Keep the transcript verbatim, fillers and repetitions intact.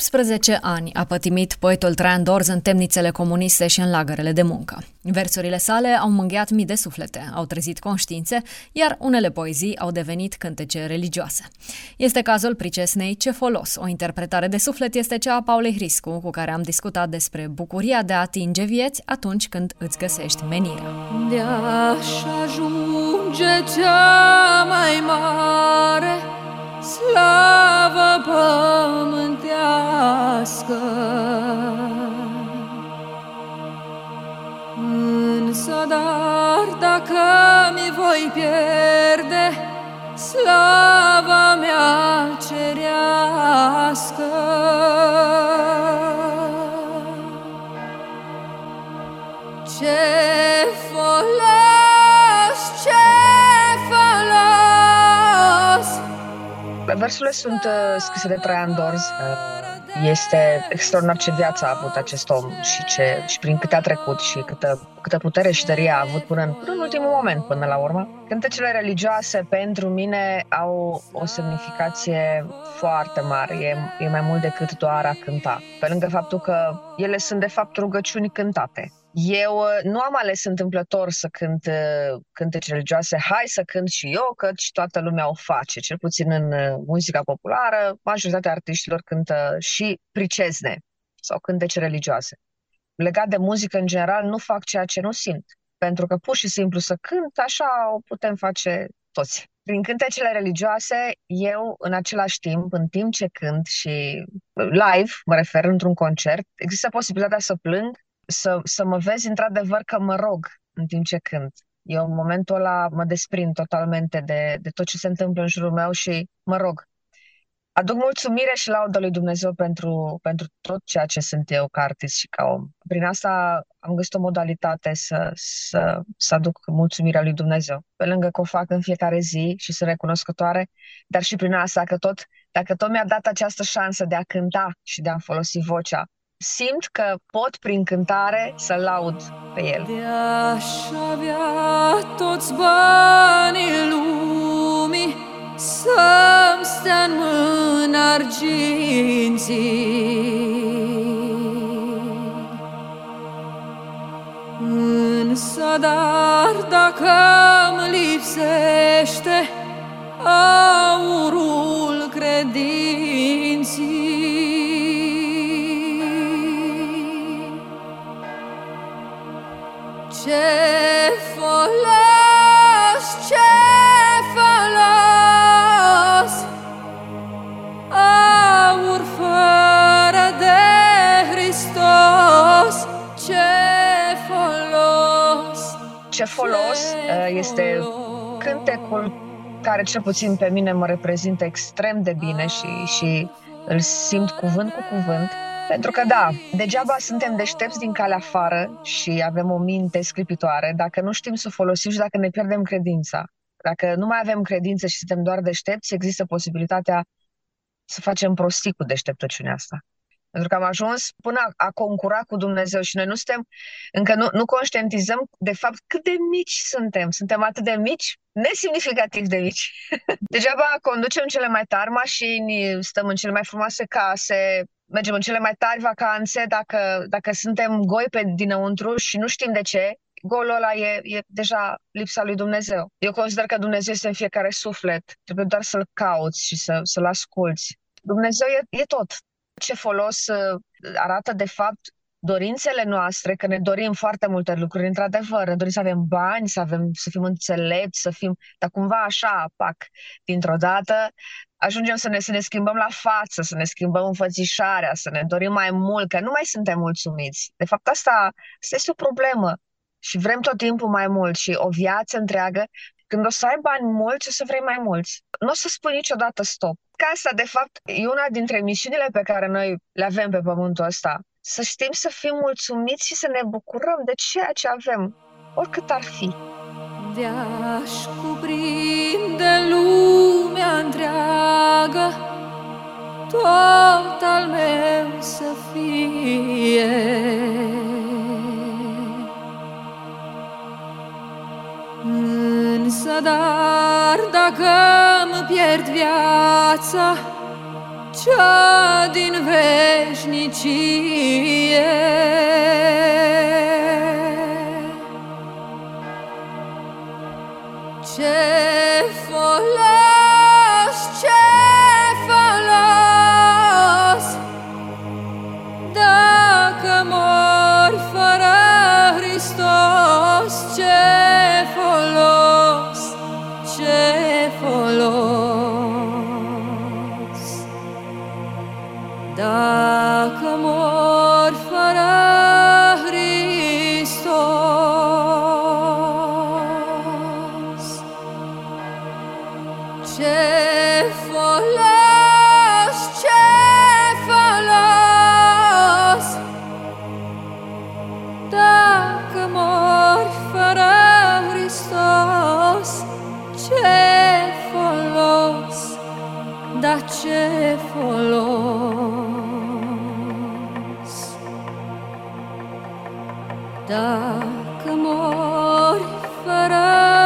optsprezece ani a pătimit poetul Traian Dorz în temnițele comuniste și în lagărele de muncă. Versurile sale au mângâiat mii de suflete, au trezit conștiințe, iar unele poezii au devenit cântece religioase. Este cazul Pricesnei Ce folos. O interpretare de suflet este cea a Paulei Hriscu, cu care am discutat despre bucuria de a atinge vieți atunci când îți găsești menirea. De-aș ajunge cea mai mare slavă pământească, însă dar dacă mi voi pierde slava mea cerească, ce folos, ce folos. Versurile sunt uh, scrise de Traian Dorz. Este extraordinar ce viață a avut acest om și, ce, și prin câte a trecut și câtă, câtă putere și tărie a avut până în, până în ultimul moment, până la urmă. Cântecele religioase pentru mine au o semnificație foarte mare. E, e mai mult decât doar a cânta. Pe lângă faptul că ele sunt de fapt rugăciuni cântate. Eu nu am ales întâmplător să cânt cântece religioase, hai să cânt și eu, căci toată lumea o face. Cel puțin în muzica populară, majoritatea artiștilor cântă și pricezne sau cântece religioase. Legat de muzică, în general, nu fac ceea ce nu simt, pentru că pur și simplu să cânt, așa o putem face toți. Prin cântecele religioase, eu, în același timp, în timp ce cânt și live, mă refer într-un concert, există posibilitatea să plâng, Să, să mă vezi într-adevăr că mă rog în timp ce cânt. Eu în momentul ăla mă desprind totalmente de, de tot ce se întâmplă în jurul meu și mă rog. Aduc mulțumire și laudă lui Dumnezeu pentru, pentru tot ceea ce sunt eu ca artist și ca om. Prin asta am găsit o modalitate să, să, să aduc mulțumirea lui Dumnezeu. Pe lângă că o fac în fiecare zi și sunt recunoscătoare, dar și prin asta că tot, dacă tot mi-a dat această șansă de a cânta și de a folosi vocea, simt că pot, prin cântare, să laud pe El. De-aș avea toți banii lumii, să-mi stea în mână arginții, însă dar dacă-mi lipsește aurul credinții, ce folos, ce folos, aur fără de Hristos, ce folos. Ce folos este cântecul care cel puțin pe mine mă reprezintă extrem de bine și, și îl simt cuvânt cu cuvânt. Pentru că da, degeaba suntem deștepți din calea afară și avem o minte sclipitoare dacă nu știm să folosim și dacă ne pierdem credința. Dacă nu mai avem credință și suntem doar deștepți, există posibilitatea să facem prostii cu deșteptăciunea asta. Pentru că am ajuns până a concura cu Dumnezeu și noi nu suntem, încă nu, nu conștientizăm de fapt cât de mici suntem. Suntem atât de mici, nesemnificativ de mici. Degeaba conducem cele mai tari mașini, stăm în cele mai frumoase case, mergem în cele mai tari vacanțe, dacă, dacă suntem goi pe dinăuntru și nu știm de ce, golul ăla e, e deja lipsa lui Dumnezeu. Eu consider că Dumnezeu este în fiecare suflet. Trebuie doar să-L cauți și să, să-L asculți. Dumnezeu e, e tot. Ce folos arată de fapt dorințele noastre, că ne dorim foarte multe lucruri, într-adevăr, ne dorim să avem bani, să, avem, să fim înțelepți, să fim, dar cumva așa, pac, dintr-o dată, ajungem să ne, să ne schimbăm la față, să ne schimbăm înfățișarea, să ne dorim mai mult, că nu mai suntem mulțumiți. De fapt, asta, asta este o problemă și vrem tot timpul mai mult și o viață întreagă. Când o să ai bani mulți, o să vrei mai mulți. Nu o să spui niciodată stop. Ca asta, de fapt, e una dintre misiunile pe care noi le avem pe pământul ăsta. Să știm să fim mulțumiți și să ne bucurăm de ceea ce avem, oricât ar fi. De-aș cuprinde lumea întreagă, tot al meu să fie. Însă, dar dacă-mi pierd viața, cea din veci veșnicie. Ce folos, ce folos, dacă mori fără Hristos, ce folos, ce folos, dacă mori fără Hristos. Ce folos, ce folos, dacă mori fără Hristos. Ce folos, da ce folos, dacă mori fără